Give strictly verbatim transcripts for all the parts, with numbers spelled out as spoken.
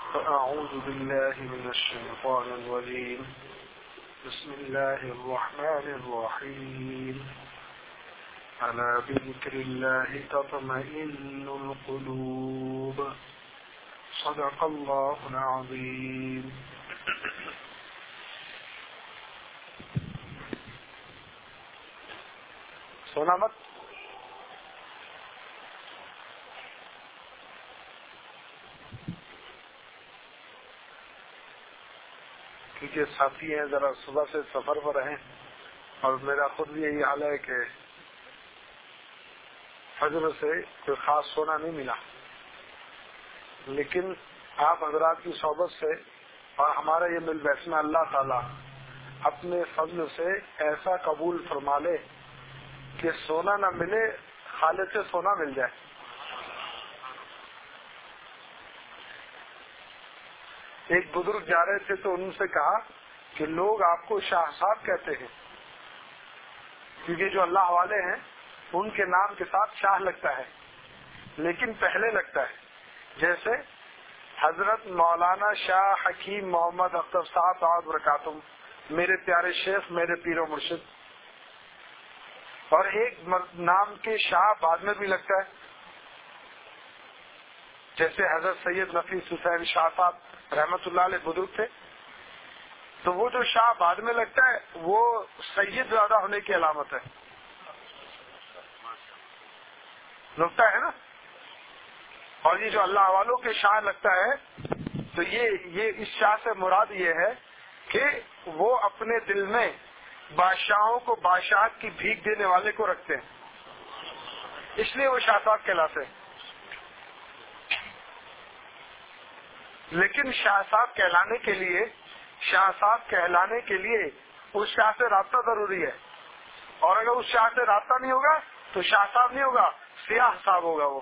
فأعوذ بالله من الشيطان الرجيم بسم الله الرحمن الرحيم ألا بذكر الله تطمئن القلوب صدق الله العظيم. سونا مت کیونکہ ساتھی ہیں ذرا صبح سے سفر پر ہیں اور میرا خود بھی یہی حال ہے کہ فجر سے کوئی خاص سونا نہیں ملا، لیکن آپ حضرات کی صحبت سے اور ہمارا یہ مل بیٹھنا اللہ تعالیٰ اپنے فضل سے ایسا قبول فرما لے کہ سونا نہ ملے، خالد سے سونا مل جائے. ایک بزرگ جا رہے تھے تو ان سے کہا کہ لوگ آپ کو شاہ صاحب کہتے ہیں کیونکہ جو اللہ والے ہیں ان کے نام کے ساتھ شاہ لگتا ہے، لیکن پہلے لگتا ہے. جیسے حضرت مولانا شاہ حکیم محمد اختر صاحب صاحب برکاتم، میرے پیارے شیخ، میرے پیر و مرشد. اور ایک نام کے شاہ بعد میں بھی لگتا ہے، جیسے حضرت سید نفیس حسین شاہ صاحب رحمت اللہ علیہ بزرگ تھے، تو وہ جو شاہ بعد میں لگتا ہے وہ سید زیادہ ہونے کی علامت ہے. لگتا ہے نا. اور یہ جو اللہ والوں کے شاہ لگتا ہے تو یہ یہ اس شاہ سے مراد یہ ہے کہ وہ اپنے دل میں بادشاہوں کو بادشاہت کی بھیک دینے والے کو رکھتے ہیں، اس لیے وہ شاہ صاحب کہلاتے ہیں. لیکن شاہ صاحب کہلانے کے لیے شاہ صاحب کہلانے کے لیے اس شاہ سے رابطہ ضروری ہے، اور اگر اس شاہ سے رابطہ نہیں ہوگا تو شاہ صاحب نہیں ہوگا، سیاہ صاحب ہوگا وہ.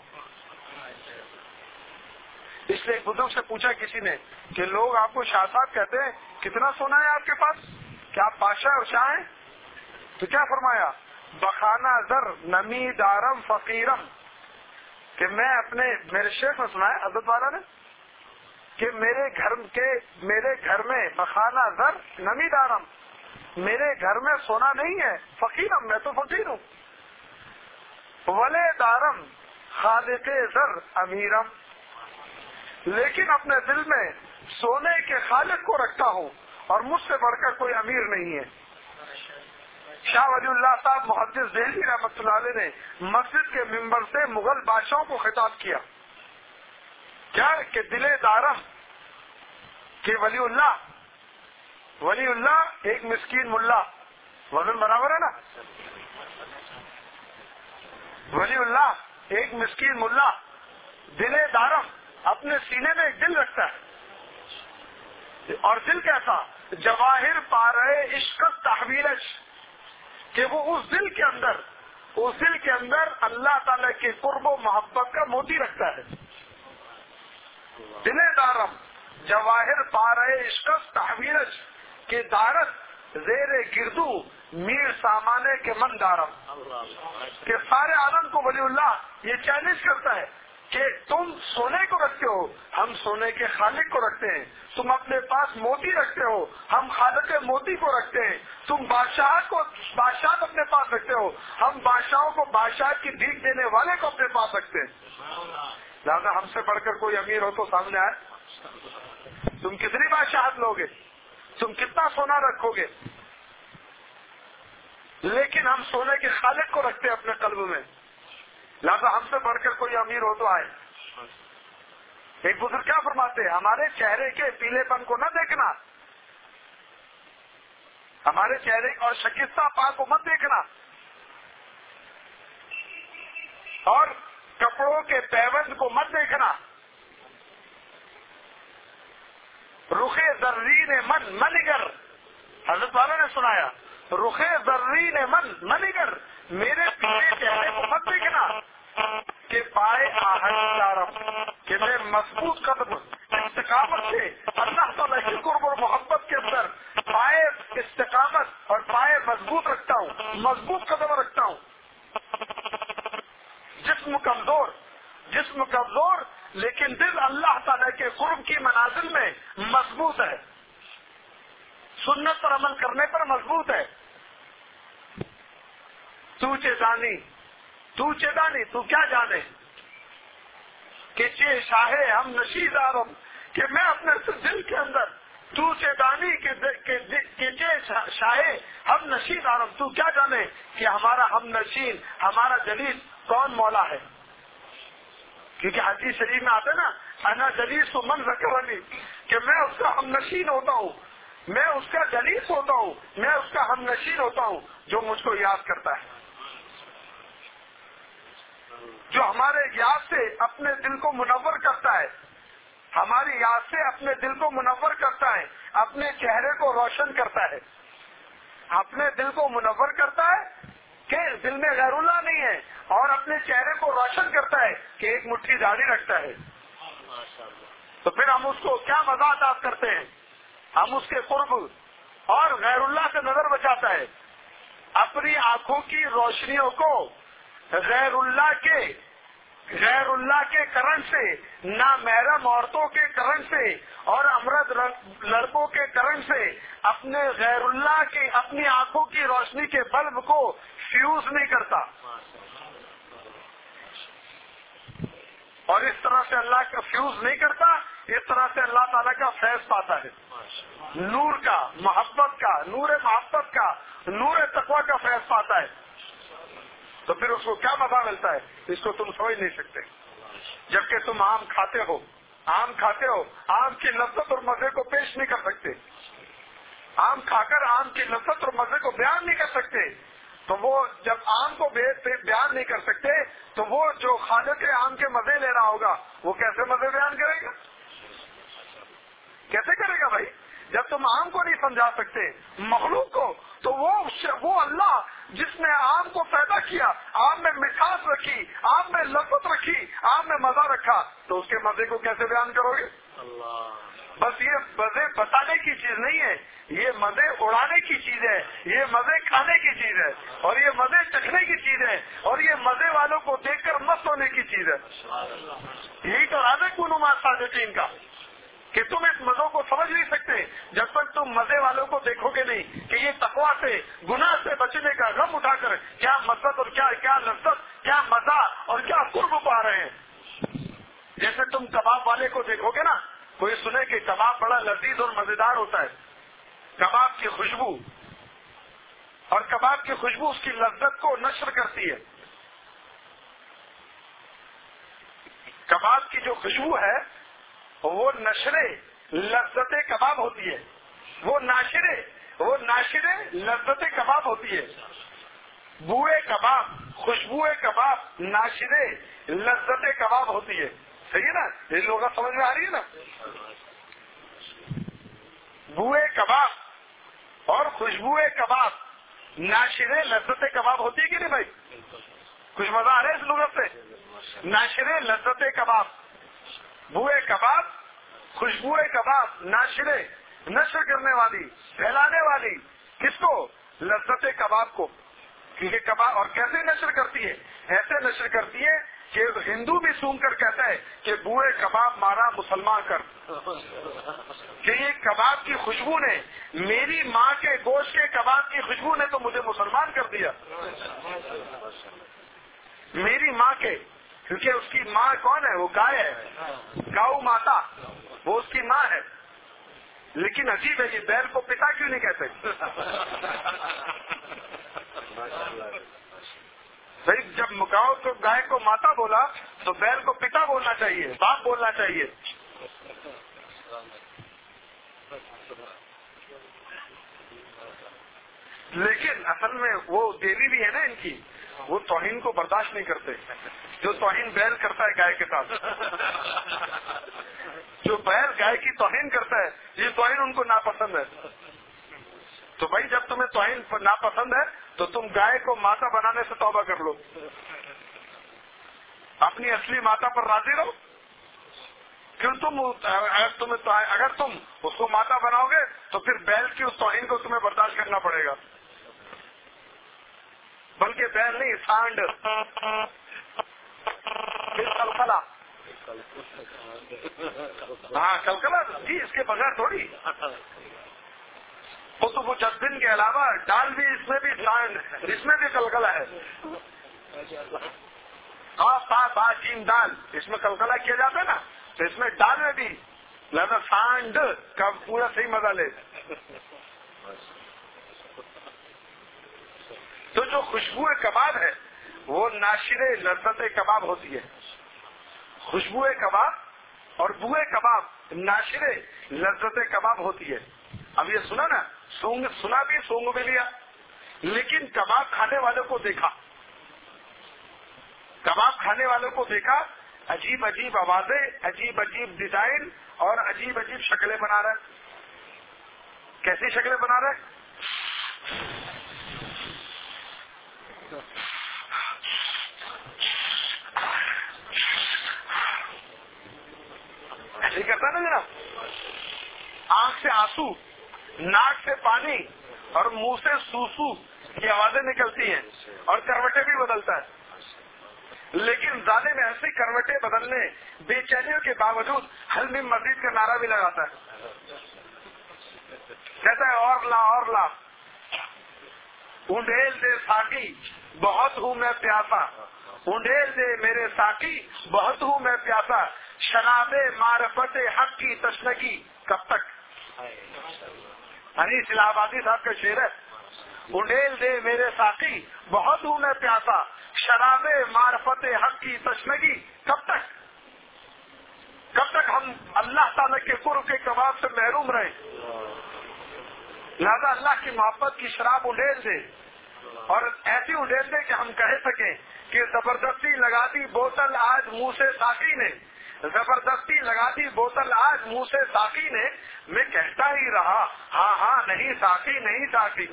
اس لیے ایک بزرگ سے پوچھا کسی نے کہ لوگ آپ کو شاہ صاحب کہتے ہیں، کتنا سونا ہے آپ کے پاس، کیا آپ بادشاہ اور شاہ ہیں؟ تو کیا فرمایا؟ بخانہ زر نمی دارم فقیرم، کہ میں اپنے میرے شیخ نے سنا ہے حضرت والا نے کہ میرے گھر کے میرے گھر میں بخانہ زر نمی دارم، میرے گھر میں سونا نہیں ہے، فقیرم، میں تو فقیر ہوں. ولے دارم خالق زر امیرم، لیکن اپنے دل میں سونے کے خالق کو رکھتا ہوں اور مجھ سے بڑھ کر کوئی امیر نہیں ہے. شاہ ولی اللہ صاحب محدث دہلوی رحمۃ اللہ علیہ نے مسجد کے ممبر سے مغل بادشاہوں کو خطاب کیا کیا کہ دل دارم کہ ولی اللہ ولی اللہ ایک مسکین ملا، وزن برابر ہے نا، ولی اللہ ایک مسکین ملا دل دارم اپنے سینے میں ایک دل رکھتا ہے. اور دل کیسا؟ جواہر پارے عشق تحویلش، کہ وہ اس دل کے اندر اس دل کے اندر اللہ تعالی کے قرب و محبت کا موتی رکھتا ہے. دل دارم جواہر پارے عشق تحویلش کے دارت زیر گردو میر سامانے کے من دارم، کہ سارے عالم کو ولی اللہ یہ چیلنج کرتا ہے کہ تم سونے کو رکھتے ہو، ہم سونے کے خالق کو رکھتے ہیں. تم اپنے پاس موتی رکھتے ہو، ہم خالق موتی کو رکھتے ہیں. تم بادشاہ کو بادشاہ اپنے پاس رکھتے ہو، ہم بادشاہوں کو بادشاہ کی بھیک دینے والے کو اپنے پاس رکھتے ہیں. لہٰذا ہم سے بڑھ کر کوئی امیر ہو تو سامنے آئے. تم کتنی بادشاہت لوگے، تم کتنا سونا رکھو گے، لیکن ہم سونے کے خالق کو رکھتے ہیں اپنے قلب میں. لہٰذا ہم سے بڑھ کر کوئی امیر ہو تو آئے. ایک بزرگ کیا فرماتے ہیں؟ ہمارے چہرے کے پیلے پن کو نہ دیکھنا، ہمارے چہرے اور شکستہ پا کو مت دیکھنا، اور کپڑوں کے پیوند کو مت دیکھنا. رخے زرین من منگر، حضرت والا نے سنایا، رخے زرین من منگر، میرے پیلے چہرے کو مت دیکھنا کہ پائے آہن دارم، کہ میں مضبوط قدم استقامت سے اللہ تعالیٰ کی قرب اور محبت کے اندر پائے استقامت اور پائے مضبوط رکھتا ہوں، مضبوط قدم رکھتا ہوں. جسم کمزور جسم کمزور لیکن دل اللہ تعالیٰ کے کے قرب کی منازل میں مضبوط ہے، سنت پر عمل کرنے پر مضبوط ہے. تو چیزانی تو چیزانی تو کیا جانے کہ چے شاہے ہم نشید آرم، کہ میں اپنے دل کے اندر تو چیزانی کہ چے شاہے ہم نشید آرم، تو کیا جانے کہ ہمارا ہم نشین ہمارا جلیس کون مولا ہے. کیونکہ حدیث شریف میں آتا ہے نا، انا جلیس من ذکرنی، کہ میں اس کا ہم نشین ہوتا ہوں، میں اس کا جلیس ہوتا ہوں، میں اس کا ہم نشین ہوتا ہوں جو مجھ کو یاد کرتا ہے، جو ہمارے یاد سے اپنے دل کو منور کرتا ہے، ہماری یاد سے اپنے دل کو منور کرتا ہے، اپنے چہرے کو روشن کرتا ہے، اپنے دل کو منور کرتا ہے کہ دل میں غیر اللہ نہیں ہے، اور اپنے چہرے کو روشن کرتا ہے کہ ایک مٹھی داڑھی رکھتا ہے. تو پھر ہم اس کو کیا مزہ عطا کرتے ہیں، ہم اس کے قرب اور غیر اللہ سے نظر بچاتا ہے. اپنی آنکھوں کی روشنیوں کو غیر اللہ کے غیر اللہ کے کرنٹ سے، نامحرم عورتوں کے کرنٹ سے اور امرد لڑکوں کے کرنٹ سے اپنے غیر اللہ کی اپنی آنکھوں کی روشنی کے بلب کو فیوز نہیں کرتا، اور اس طرح سے اللہ کا فیوز نہیں کرتا. اس طرح سے اللہ تعالیٰ کا فیض پاتا ہے، نور کا، محبت کا، نور محبت کا، نور تقویٰ کا فیض پاتا ہے. تو پھر اس کو کیا مزہ ملتا ہے، اس کو تم سمجھ نہیں سکتے. جبکہ تم آم کھاتے ہو آم کھاتے ہو آم کی لذت اور مزے کو پیش نہیں کر سکتے، آم کھا کر آم کی لذت اور مزے کو بیان نہیں کر سکتے. تو وہ جب آم کو بیان نہیں کر سکتے تو وہ جو خالق آم کے مزے لے رہا ہوگا وہ کیسے مزے بیان کرے گا، کیسے کرے گا بھائی؟ جب تم آم کو نہیں سمجھا سکتے مخلوق کو، تو وہ وہ اللہ جس نے آم کو پیدا کیا، آم میں مٹھاس رکھی، آم میں لذت رکھی، آم میں مزہ رکھا، تو اس کے مزے کو کیسے بیان کرو گے؟ اللہ. بس یہ مزے بتانے کی چیز نہیں ہے، یہ مزے اڑانے کی چیز ہے، یہ مزے کھانے کی چیز ہے، اور یہ مزے چکھنے کی چیز ہے، اور یہ مزے والوں کو دیکھ کر مست ہونے کی چیز ہے. یہی تو راز ہے کونما صادقین کا، کہ تم اس مزوں کو سمجھ نہیں سکتے جب تک تم مزے والوں کو دیکھو گے نہیں کہ یہ تقویٰ سے، گناہ سے بچنے کا غم اٹھا کر کیا مزت اور کیا کیا لذت، کیا مزہ اور کیا قرب پا رہے ہیں. جیسے تم کباب والے کو دیکھو گے نا، کوئی سنے کہ کباب بڑا لذیذ اور مزیدار ہوتا ہے، کباب کی خوشبو، اور کباب کی خوشبو اس کی لذت کو نشر کرتی ہے. کباب کی جو خوشبو ہے وہ نشرے لذت کباب ہوتی ہے، وہ ناشرے وہ ناشرے لذت کباب ہوتی ہے. بوئے کباب، خوشبوئے کباب، ناشرے لذت کباب ہوتی ہے. صحیح ہے نا؟ یہ لوگ سمجھ میں آ رہی ہے نا؟ بوئے کباب اور خوشبوئے کباب، ناشرے لذت کباب ہوتی ہے کہ نہیں بھائی؟ کچھ مزہ آ رہا ہے اس لغت سے؟ ناشرے لذت کباب، بوئے کباب، خوشبوئے کباب، ناشرے نشر کرنے والی، پھیلانے والی، کس کو؟ لذت کباب کو. کیونکہ کباب اور کیسے نشر کرتی ہے؟ ایسے نشر کرتی ہے کہ ہندو بھی سون کر کہتا ہے کہ بوئے کباب مارا مسلمان کر، کہ یہ کباب کی خوشبو نے، میری ماں کے گوشت کے کباب کی خوشبو نے تو مجھے مسلمان کر دیا. میری ماں کے، کیونکہ اس کی ماں کون ہے؟ وہ گائے ہے، گاؤ ماتا، وہ اس کی ماں ہے. لیکن عجیب ہے، یہ بیل کو پتا کیوں نہیں کہتے؟ صحیح، جب گاؤ کو گائے کو ماتا بولا تو بیل کو پتا بولنا چاہیے، باپ بولنا چاہیے. لیکن اصل میں وہ دیوی بھی ہے نا ان کی، وہ توہین کو برداشت نہیں کرتے. جو توہین بیل کرتا ہے گائے کے ساتھ، جو بیل گائے کی توہین کرتا ہے، یہ توہین ان کو ناپسند ہے. تو بھائی جب تمہیں توہین ناپسند ہے تو تم گائے کو ماتا بنانے سے توبہ کر لو، اپنی اصلی ماتا پر راضی رہو. کیوں تم اگر تم اگر تم اس کو ماتا بناؤ گے تو پھر بیل کی اس توہین کو تمہیں برداشت کرنا پڑے گا. بلکہ بیل نہیں، سانڈ، پھر خلخلا ہاں کلکلا جی، اس کے بغیر تھوڑی. قطب الدین کے علاوہ ڈال بھی، اس میں بھی اس میں بھی کلکلا ہے. ہاں پا با جیم دال، اس میں کلکلا کیا جاتا ہے نا، تو اس میں ڈال میں بھی لہذا سانڈ کا پورا صحیح مزہ لے. تو جو خوشبو کباب ہے وہ ناشر لذت کباب ہوتی ہے. خوشبو کباب اور بوئے کباب ناشر لذت کباب ہوتی ہے. اب یہ سنا نا، سونگ سنا بھی، سونگ بھی لیا، لیکن کباب کھانے والوں کو دیکھا، کباب کھانے والوں کو دیکھا، عجیب عجیب آوازیں، عجیب عجیب ڈیزائن اور عجیب عجیب شکلیں بنا رہے. کیسی شکلیں بنا رہے؟ ایسے کرتا نا جناب، آنکھ سے آنسو، ناک سے پانی اور منہ سے سوسو کی آوازیں نکلتی ہیں اور کروٹیں بھی بدلتا ہے. لیکن ظالم ایسی کروٹیں بدلنے بے چینیوں کے باوجود حل میں مزید کا نعرہ بھی لگاتا ہے. کہتا ہے اور لا اور لا، اونڈیل دے ساقی بہت ہوں میں پیاسا، اونڈیل دے میرے ساقی بہت ہوں میں پیاسا، شراب معرفت حق کی تشنگی کب تک. انیس الہ آبادی صاحب کا شعر ہے. اونڈیل دے میرے ساقی بہت ہوں میں پیاسا، شراب معرفت حق کی تشنگی کب تک. کب تک ہم اللہ تعالیٰ کے قرب کے کباب سے محروم رہے. لہذا اللہ کی محبت کی شراب اونڈیل دے، اور ایسی اونڈیل دے کہ ہم کہہ سکیں کہ زبردستی لگا دی بوتل آج منہ سے ساقی نے، زبردستی لگا دی بوتل آج منہ سے ساقی نے، میں کہتا ہی رہا ہاں ہاں نہیں ساقی نہیں ساقی.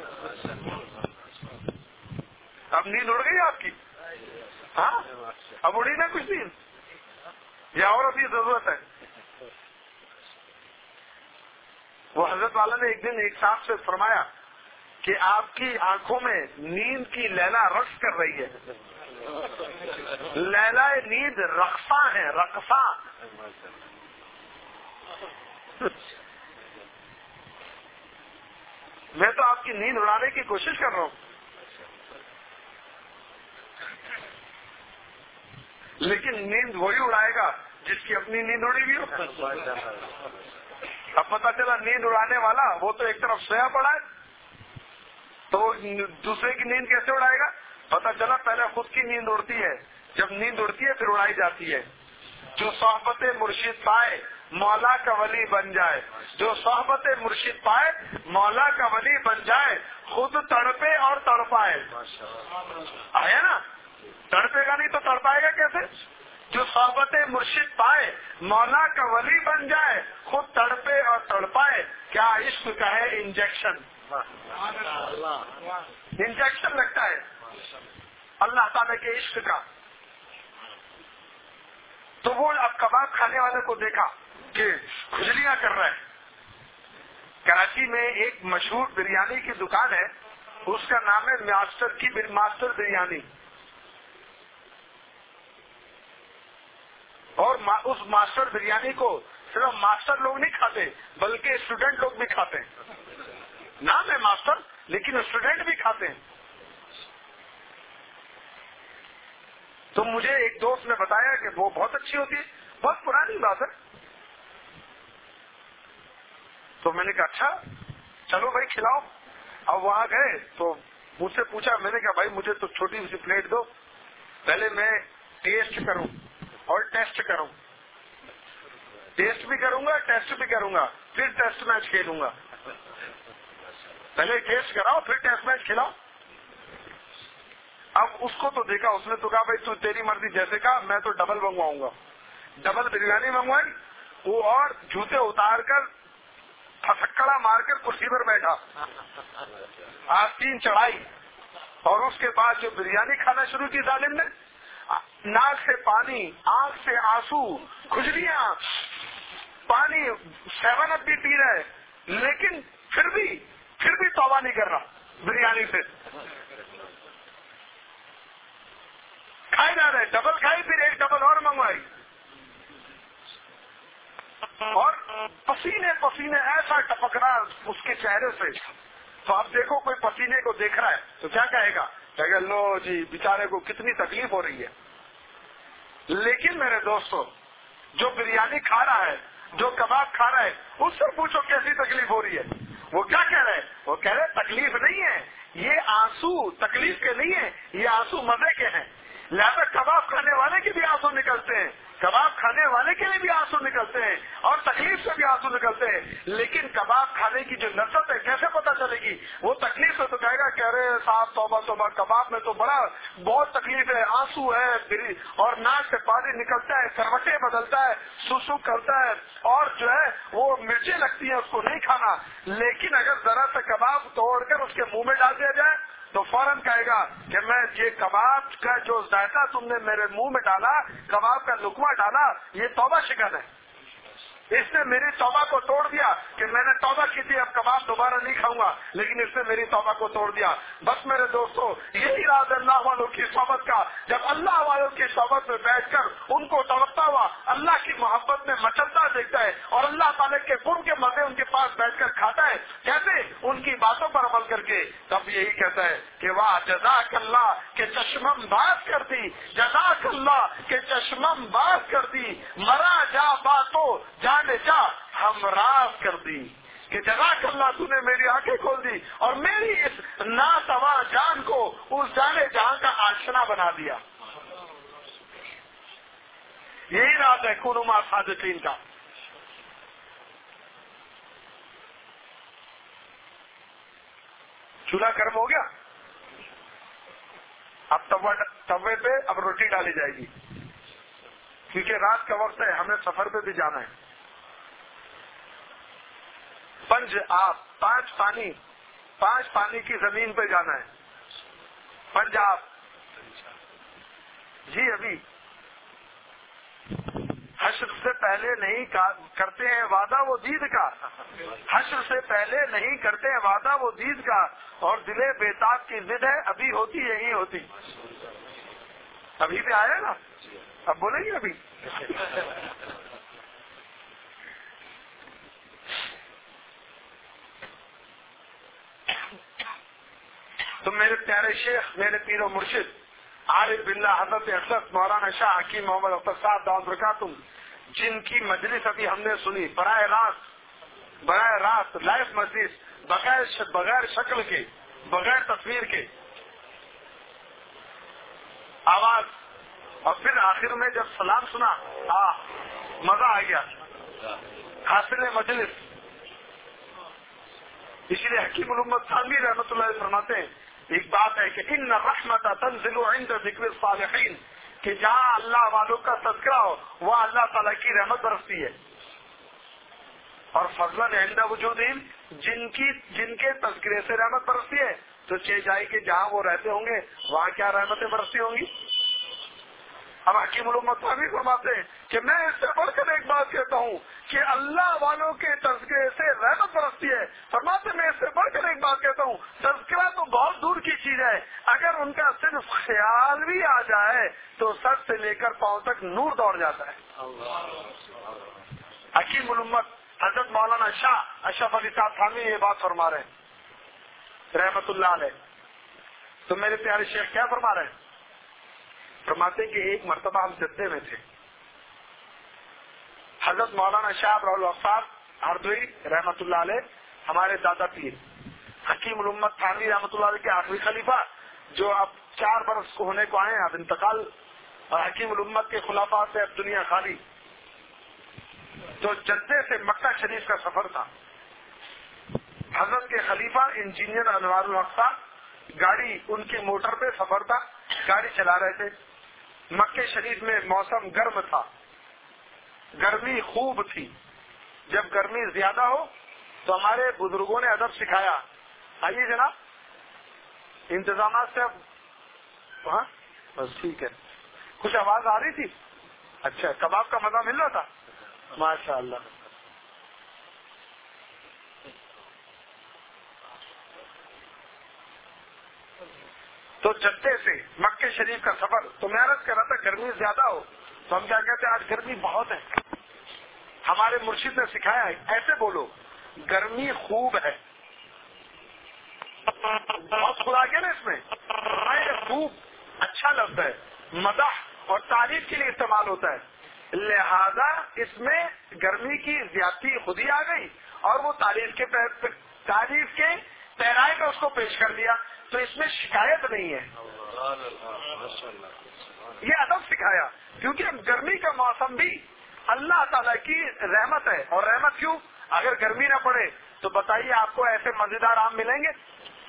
اب نیند اڑ گئی آپ کی؟ ہاں اب اڑی نا کچھ نیند، یا اور ابھی ضرورت ہے؟ وہ حضرت والا نے ایک دن ایک صاحب سے فرمایا کہ آپ کی آنکھوں میں نیند کی لیلا رقص کر رہی ہے. لیلا نیند رقصاں ہے، رقصاں. میں تو آپ کی نیند اڑانے کی کوشش کر رہا ہوں، لیکن نیند وہی اڑائے گا جس کی اپنی نیند اڑی ہوئی ہو. اب پتا چلا نیند اڑانے والا وہ تو ایک طرف سویا پڑا ہے، تو دوسرے کی نیند کیسے اڑائے گا؟ پتا چلا پہلے خود کی نیند اڑتی ہے، جب نیند اڑتی ہے پھر اڑائی جاتی ہے. جو صحبت مرشد پائے مولا کا ولی بن جائے، جو صحبت مرشد پائے مولا کا ولی بن جائے، خود تڑپے اور تڑپائے. آیا نا، تڑپے گا نہیں تو تڑپائے گا کیسے؟ جو صحبت مرشد پائے مولا کا ولی بن جائے، خود تڑپے اور تڑپائے. کیا عشق کا ہے انجیکشن، انجیکشن لگتا ہے اللہ تعالیٰ کے عشق کا. تو وہ اب کباب کھانے والے کو دیکھا کہ کھجلیاں کر رہا ہے. کراچی میں ایک مشہور بریانی کی دکان ہے، اس کا نام ہے ماسٹر کی ماسٹر بریانی، اور اس ماسٹر بریانی کو صرف ماسٹر لوگ نہیں کھاتے بلکہ اسٹوڈنٹ لوگ بھی کھاتے ہیں. نام ہے ماسٹر لیکن اسٹوڈنٹ بھی کھاتے ہیں. تو مجھے ایک دوست نے بتایا کہ وہ بہت اچھی ہوتی ہے. بہت پرانی بات ہے. تو میں نے کہا اچھا چلو بھائی کھلاؤ. اب وہاں گئے تو مجھ سے پوچھا، میں نے کہا بھائی مجھے تو چھوٹی سی پلیٹ دو، پہلے میں ٹیسٹ کروں اور ٹیسٹ کروں. ٹیسٹ بھی کروں گا ٹیسٹ بھی کروں گا پھر ٹیسٹ میچ کھیلوں گا. پہلے ٹیسٹ کراؤ پھر ٹیسٹ میچ کھلاؤ. اب اس کو تو دیکھا، اس نے تو کہا بھائی تو تیری مرضی، جیسے کہا میں تو ڈبل منگواؤں گا. ڈبل بریانی منگوائی وہ، اور جوتے اتار کر پھسکڑا مار کر کرسی پر بیٹھا، آستین چڑھائی، اور اس کے بعد جو بریانی کھانا شروع کی ظالم نے، ناک سے پانی، آنکھ سے آنسو، کھجلیاں، پانی، سیون اپ بھی پی رہا ہے، لیکن پھر بھی پھر بھی توبہ نہیں کر رہا بریانی سے. کھائے جا رہے، ڈبل کھائی پھر ایک ڈبل اور منگوائی. اور پسینے پسینے ایسا ٹپک رہا اس کے چہرے سے. تو آپ دیکھو کوئی پسینے کو دیکھ رہا ہے تو کیا کہے گا؟ کہے گا لو جی بیچارے کو کتنی تکلیف ہو رہی ہے. لیکن میرے دوستو جو بریانی کھا رہا ہے، جو کباب کھا رہا ہے، اس سے پوچھو کیسی تکلیف ہو رہی ہے. وہ کیا کہہ رہے ہیں؟ وہ کہہ رہے تکلیف نہیں ہے، یہ آنسو تکلیف کے نہیں ہیں، یہ آنسو مزے کے ہیں. لہذا کباب کھانے والے کے بھی آنسو نکلتے ہیں، کباب کھانے والے کے لیے بھی آنسو نکلتے ہیں اور تکلیف سے بھی آنسو نکلتے ہیں. لیکن کباب کھانے کی جو لذت ہے کیسے پتہ چلے گی؟ وہ تکلیف سے تو کہے گا کہہ رہے صاحب توبہ توبہ، کباب میں تو بڑا بہت تکلیف ہے، آنسو ہے اور ناک سے پانی نکلتا ہے، کروٹیں بدلتا ہے، سوسو کرتا ہے اور جو ہے وہ مرچیں لگتی ہیں، اس کو نہیں کھانا. لیکن اگر ذرا سا کباب توڑ کر اس کے منہ میں ڈال دیا جائے تو فوراً کہے گا کہ میں یہ کباب کا جو ذائقہ تم نے میرے منہ میں ڈالا، کباب کا لقمہ ڈالا، یہ توبہ شکن ہے. اس نے میری توبہ کو توڑ دیا کہ میں نے توبہ کی تھی اب کباب دوبارہ نہیں کھاؤں گا، لیکن اس نے میری توبہ کو توڑ دیا. بس میرے دوستو یہی راز اللہ والوں کی صحبت کا. جب اللہ والوں کی صحبت میں بیٹھ کر ان کو تڑپتا ہوا اللہ کی محبت میں مچلتا دیکھتا ہے اور اللہ تعالیٰ کے قرب کے مزے ان کے پاس بیٹھ کر کھاتا ہے، کیسے ان کی باتوں پر عمل کر کے، تب یہی کہتا ہے کہ واہ جزاک اللہ کہ چشمم باز کر دی، جزاک اللہ کہ چشمم باز کر دی، مرا جا باتو جان جا ہم راز کر دی. کہ جزاک اللہ تو نے میری آنکھیں کھول دی اور میری اس ناتوا جان کو اس جانے جہاں کا آشنا بنا دیا. یہی راز ہے کونوا مع صادقین کا. چولہا گرم ہو گیا، اب توے پہ اب روٹی ڈالی جائے گی کیونکہ رات کا وقت ہے، ہمیں سفر پہ بھی جانا ہے. پنج آپ پانچ پانی پانچ پانی کی زمین پہ جانا ہے. پنج آپ جی ابھی حشر سے پہلے نہیں کرتے ہیں وعدہ وہ دید کا، حشر سے پہلے نہیں کرتے ہیں وعدہ وہ دید کا، اور دل بیتاب کی ضد ہے ابھی ہوتی یہی ہوتی. ابھی بھی آیا نا، اب بولیں گے ابھی. تو میرے پیارے شیخ، میرے پیر و مرشد عارف باللہ حضرت حضرت مولانا شاہ حکیم محمد اختر صاحب دعوت برکاتہم، جن کی مجلس ابھی ہم نے سنی براہ راست براہ راست لائیو مجلس، بغیر بغیر شکل کے، بغیر تصویر کے، آواز، اور پھر آخر میں جب سلام سنا آ مزہ آ گیا، حاصل مجلس. اسی لیے حکیم الامت تھانوی رحمۃ اللہ علیہ فرماتے ہیں ایک بات ہے کہ ان رحمت تنزل عند ذکر الصالحین، کہ جہاں اللہ والوں کا تذکرہ ہو وہاں اللہ تعالیٰ کی رحمت برستی ہے. اور فضلاً عند وجودہم، جن کی جن کے تذکرے سے رحمت برستی ہے تو چہ جائے کہ جہاں وہ رہتے ہوں گے وہاں کیا رحمتیں برستی ہوں گی. اب حکیم الامت بھی فرماتے ہیں کہ میں اس سے بڑھ کر ایک بات کہتا ہوں کہ اللہ والوں کے تذکرے سے رحمت برستی ہے. فرماتے میں اس سے بڑھ کر ایک بات کہتا ہوں، تذکرہ تو بہت دور کی چیز ہے، اگر ان کا صرف خیال بھی آ جائے تو سر سے لے کر پاؤں تک نور دوڑ جاتا ہے. حکیم الامت حضرت مولانا شاہ اشرف علی صاحب تھانوی یہ بات فرما رہے ہیں رحمت اللہ علیہ. تو میرے پیارے شیخ کیا فرما رہے ہیں؟ فرماتے کہ ایک مرتبہ ہم جدے میں تھے، حضرت مولانا شاہ ابراہل صاحب ہردوئی رحمت اللہ علیہ، ہمارے دادا پیر حکیم الامت تھانوی رحمت اللہ علیہ کے آخری خلیفہ، جو اب چار برس کو ہونے کو آئے ہیں، اب انتقال، اور حکیم الامت کے خلافہ سے اب دنیا خالی. تو جدے سے مکہ شریف کا سفر تھا. حضرت کے خلیفہ انجینئر انوار الحق صاحب، گاڑی ان کی موٹر پہ سفر تھا، گاڑی چلا رہے تھے. مکہ شریف میں موسم گرم تھا، گرمی خوب تھی. جب گرمی زیادہ ہو تو ہمارے بزرگوں نے ادب سکھایا، آئیے جناب انتظامات سے. اب ہاں بس ٹھیک ہے. کچھ آواز آ رہی تھی؟ اچھا، کباب کا مزہ مل رہا تھا؟ ماشاء اللہ. تو جدے سے مکہ شریف کا سفر، تو میں عرض کر رہا تھا گرمی زیادہ ہو تو ہم کیا کہتے ہیں آج گرمی بہت ہے. ہمارے مرشد نے سکھایا ہے ایسے بولو گرمی خوب ہے. بہت خدا گیا نا اس میں. خوب اچھا لفظ ہے, مدح اور تعریف کے لیے استعمال ہوتا ہے, لہذا اس میں گرمی کی زیادتی خود ہی آ گئی اور وہ تعریف کے تعریف کے پیرائے میں اس کو پیش کر دیا, تو اس میں شکایت نہیں ہے. یہ ادب سکھایا, کیونکہ گرمی کا موسم بھی اللہ تعالیٰ کی رحمت ہے. اور رحمت کیوں؟ اگر گرمی نہ پڑے تو بتائیے آپ کو ایسے مزیدار آم ملیں گے؟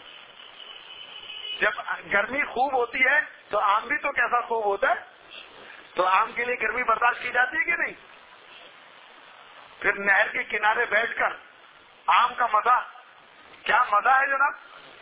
جب گرمی خوب ہوتی ہے تو آم بھی تو کیسا خوب ہوتا ہے. تو آم کے لیے گرمی برداشت کی جاتی ہے کہ نہیں؟ پھر نہر کے کنارے بیٹھ کر آم کا مزہ, کیا مزہ ہے جناب.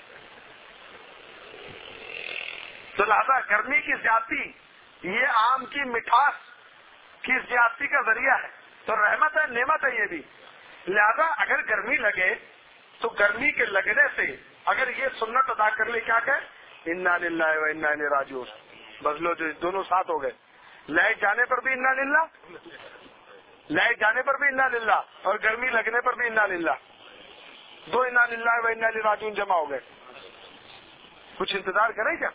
تو لہذا گرمی کی زیادتی یہ آم کی مٹھاس کی زیادتی کا ذریعہ ہے, تو رحمت ہے, نعمت ہے یہ بھی. لہذا اگر گرمی لگے تو گرمی کے لگنے سے اگر یہ سنت ادا کر لے, کیا کہ انا للہ و انا الیہ راجعون, بدلو جو دونوں ساتھ ہو گئے. لائٹ جانے پر بھی انا للہ, لائٹ جانے پر بھی انا للہ, اور گرمی لگنے پر بھی انا للہ, دو انا للہ و انا الیہ راجعون جمع ہو گئے. کچھ انتظار کریں کیا؟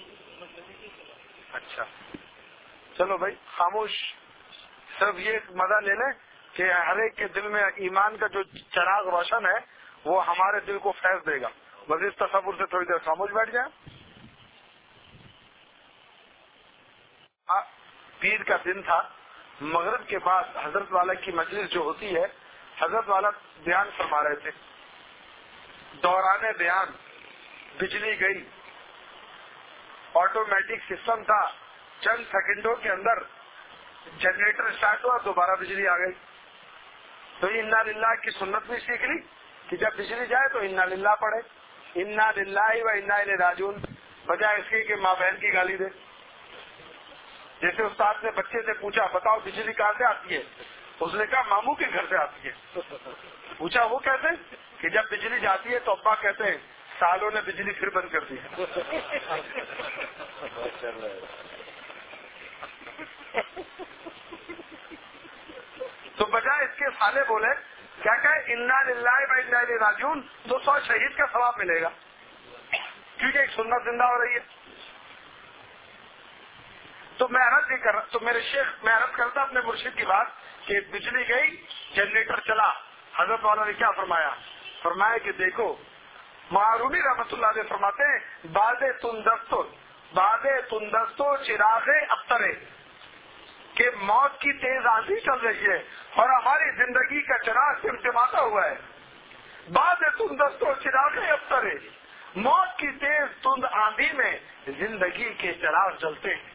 اچھا چلو بھائی خاموش, صرف یہ مزہ لے لیں کہ ہر ایک کے دل میں ایمان کا جو چراغ روشن ہے وہ ہمارے دل کو فیض دے گا. بس اس تصور سے تھوڑی دیر خاموش بیٹھ جائیں. پیر کا دن تھا, مغرب کے بعد حضرت والا کی مجلس جو ہوتی ہے, حضرت والا بیان فرما رہے تھے. دوران بیان بجلی گئی, آٹومیٹک سسٹم تھا, چند سیکنڈوں کے اندر جنریٹر اسٹارٹ ہوا, دوبارہ بجلی آ گئی. تو انا للہ کی سنت بھی سیکھ لی کہ جب بجلی جائے تو انا للہ پڑھے, انا للہ و انا الیہ راجعون, بجائے اس کی کہ ماں بہن کی گالی دے. جیسے استاد نے بچے سے پوچھا بتاؤ بجلی کہاں سے آتی ہے, اس نے کہا ماموں کے گھر سے آتی ہے. پوچھا وہ کیسے؟ کہ جب بجلی جاتی ہے تو ابا کہتے ہیں سالوں نے بجلی پھر بند کر دی. تو بجائے اس کے سالے بولے کیا کہ انا للہ و انا الیہ راجعون, تو سو شہید کا ثواب ملے گا, کیونکہ ایک سنت زندہ ہو رہی ہے. تو میں عرض نہیں کر رہا, تو میرے شیخ میں عرض کرتا اپنے مرشد کی بات کہ بجلی گئی, جنریٹر چلا. حضرت والا نے کیا فرمایا؟ فرمایا کہ دیکھو معرومی رحمت اللہ علیہ فرماتے ہیں باد تندستو باد تندستو چراغ ابترے, کہ موت کی تیز آندھی چل رہی ہے اور ہماری زندگی کا چراغ ٹمٹماتا ہوا ہے. باد تندستو چراغ ابترے, موت کی تیز تند آندھی میں زندگی کے چراغ جلتے ہیں.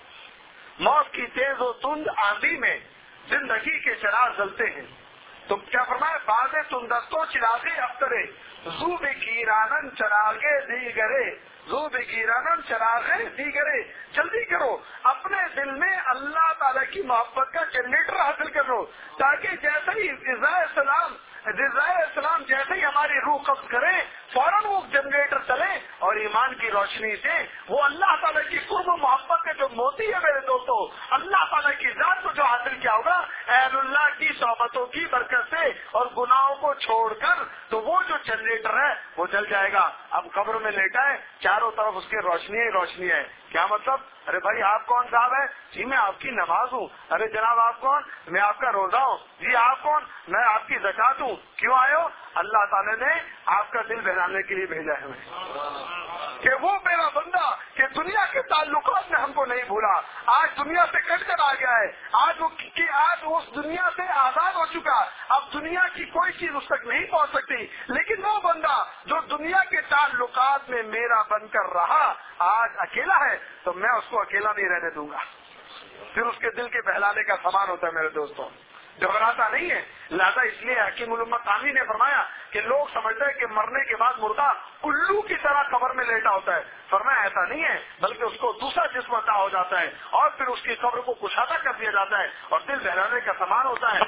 موت کی تیز و تند آندھی میں زندگی کے چراغ جلتے ہیں. تو کیا فرمایا؟ باد تندستو چراغ ابترے زو بگیرانن چراغ دیگرے, زو بگیرانن چراغ دیگرے, جلدی کرو اپنے دل میں اللہ تعالیٰ کی محبت کا جنریٹر حاصل کر لو, تاکہ جیسے ہی رضا السلام رضا السلام جیسے ہی ہماری روح قبض کرے فوراً وہ جنریٹر چلے, اور ایمان کی روشنی سے وہ اللہ تعالیٰ کی قرب و محبت کے جو موتی ہے میرے دوستوں, اللہ تعالیٰ کی ذات کو جو حاصل کیا ہوگا اہل اللہ کی صحبتوں کی برکت سے اور گناہوں کو چھوڑ کر, تو وہ جو جنریٹر ہے وہ جل جائے گا. اب قبر میں لیٹا ہے, چاروں طرف اس کی روشنی ہی روشنی ہے. کیا مطلب؟ ارے بھائی آپ کون صاحب ہے؟ جی میں آپ کی نماز ہوں. ارے جناب آپ کون؟ میں آپ کا روزہ ہوں. جی آپ کون؟ میں آپ کی زکات ہوں. کیوں آئے ہو؟ اللہ تعالیٰ نے آپ کا دل بہلانے کے لیے بھیجا ہے ہمیں, کہ وہ میرا بندہ کہ دنیا کے تعلقات میں ہم کو نہیں بھولا, آج دنیا سے کٹ کر آ گیا ہے, آج وہ کہ آج اس دنیا سے آزاد ہو چکا, اب دنیا کی کوئی چیز اس تک نہیں پہنچ سکتی. لیکن وہ بندہ جو دنیا کے تعلقات میں میرا بن کر رہا آج اکیلا ہے, تو میں اس کو اکیلا نہیں رہنے دوں گا. پھر اس کے دل کے بہلانے کا سامان ہوتا ہے میرے دوستوں, گھبراتا نہیں ہے. لہذا اس لیے حکیم الامت ثانی نے فرمایا کہ لوگ سمجھتے ہیں کہ مرنے کے بعد مردہ الو کی طرح قبر میں لیٹا ہوتا ہے. فرمایا ایسا نہیں ہے, بلکہ اس کو دوسرا جسم عطا ہو جاتا ہے اور پھر اس کی قبر کو کشادہ کر دیا جاتا ہے اور دل بہلانے کا سامان ہوتا ہے.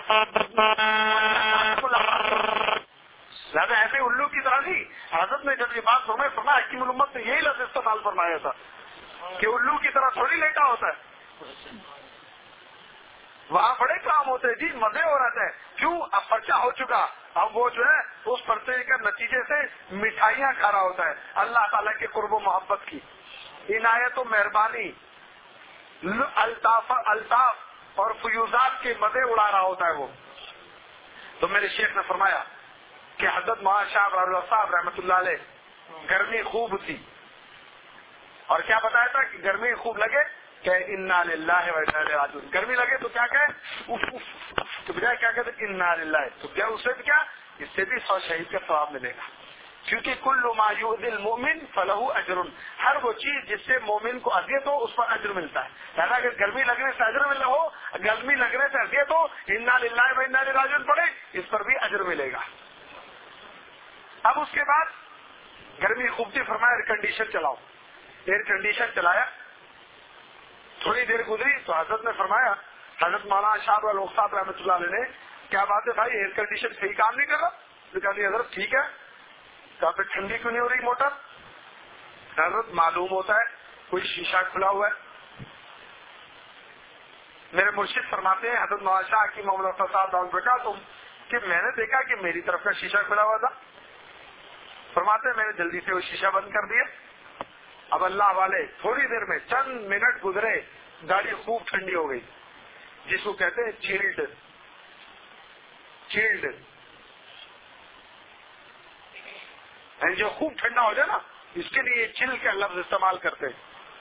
لہٰذا ایسے الو کی طرح نہیں. حضرت نے جب یہ بات فرمائی, فرمایا حکیم الامت نے یہی لفظ استعمال فرمایا تھا کہ الو کی طرح تھوڑی لیٹا ہوتا ہے. وہاں بڑے کام ہوتے ہیں جی، مزے ہو رہے ہیں. کیوں؟ اب پرچہ ہو چکا، اب وہ جو ہے اس پرچے کے نتیجے سے مٹھائیاں کھا رہا ہوتا ہے. اللہ تعالیٰ کے قرب و محبت کی عنایت و مہربانی، الطاف الطاف اور فیوزات کے مزے اڑا رہا ہوتا ہے وہ. تو میرے شیخ نے فرمایا کہ حضرت مولانا شاہ ابراہیم صاحب رحمۃ اللہ علیہ گرمی خوب تھی، اور کیا بتایا تھا کہ گرمی خوب لگے کہ انا للہ و انا الیہ راجعون. گرمی لگے تو کیا کہے؟ اف اف تو بجائے کیا کہتے انا للہ، تو کیا اس سے بھی کیا، اس سے بھی سو شہید کا ثواب ملے گا. کیونکہ کل ما یؤذی المؤمن فلہ اجر، ہر وہ چیز جس سے مومن کو اذیت ہو اس پر اجر ملتا ہے. یعنی اگر گرمی لگنے سے اجر مل رہا ہو، گرمی لگنے سے اذیت ہو، انا للہ و انا الیہ راجعون پڑھے، اس پر بھی اجر ملے گا. اب اس کے بعد گرمی خوبصی فرمایا ایئر کنڈیشن چلاؤ. ایئر کنڈیشن چلایا، تھوڑی دیر گزری تو حضرت نے فرمایا، حضرت مولانا شاہ ابراہیم صاحب رحمۃ اللہ علیہ نے، کیا بات ہے بھائی ایئر کنڈیشن صحیح کام نہیں کر رہا؟ کہا نہیں حضرت ٹھیک ہے. کہا پھر ٹھنڈی کیوں نہیں ہو رہی موٹر؟ حضرت معلوم ہوتا ہے کوئی شیشہ کھلا ہوا ہے. میرے مرشد فرماتے ہیں حضرت مولانا شاہ کی محمد صاحب دعوت برکات تم کہ میں نے دیکھا کہ میری طرف کا شیشہ کھلا ہوا تھا. فرماتے ہیں میں نے جلدی سے وہ شیشہ بند کر دیا. اب اللہ والے تھوڑی دیر میں چند منٹ گزرے، گاڑی خوب ٹھنڈی ہو گئی، جس کو کہتے ہیں چیلڈ. چیلڈ یعنی جو خوب ٹھنڈا ہو جائے نا، اس کے لیے چل کا لفظ استعمال کرتے ہیں.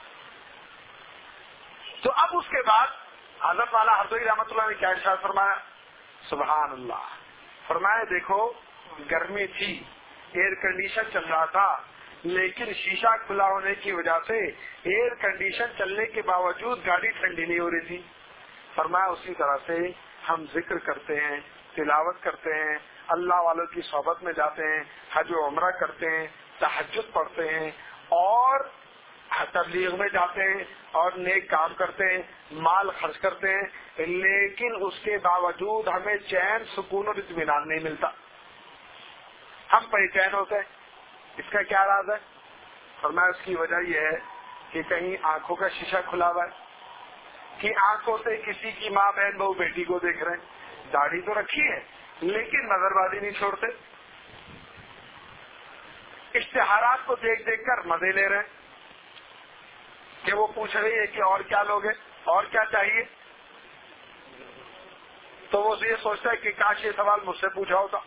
تو اب اس کے بعد حضرت والا حضرت رحمۃ اللہ نے کیا ارشاد فرمایا؟ سبحان اللہ. فرمایا دیکھو گرمی تھی، ایئر کنڈیشن چل رہا تھا، لیکن شیشہ کھلا ہونے کی وجہ سے ایئر کنڈیشن چلنے کے باوجود گاڑی ٹھنڈی نہیں ہو رہی تھی. فرمایا اسی طرح سے ہم ذکر کرتے ہیں، تلاوت کرتے ہیں، اللہ والوں کی صحبت میں جاتے ہیں، حج و عمرہ کرتے ہیں، تہجد پڑھتے ہیں، اور تبلیغ میں جاتے ہیں، اور نیک کام کرتے ہیں، مال خرچ کرتے ہیں، لیکن اس کے باوجود ہمیں چین، سکون اور اطمینان نہیں ملتا. ہم بے چین ہوتے ہیں. اس کا کیا راز ہے؟ فرمایا اس کی وجہ یہ ہے کہ کہیں آنکھوں کا شیشہ کھلا ہوا ہے، کہ آنکھوں سے کسی کی ماں بہن بہو بیٹی کو دیکھ رہے ہیں، داڑھی تو رکھی ہے لیکن نظر بازی نہیں چھوڑتے، اشتہارات کو دیکھ دیکھ کر مزے لے رہے ہیں کہ وہ پوچھ رہی ہے کہ اور کیا لوگے، اور کیا چاہیے. تو وہ یہ سوچتا ہے کہ کاش یہ سوال مجھ سے پوچھا ہوتا.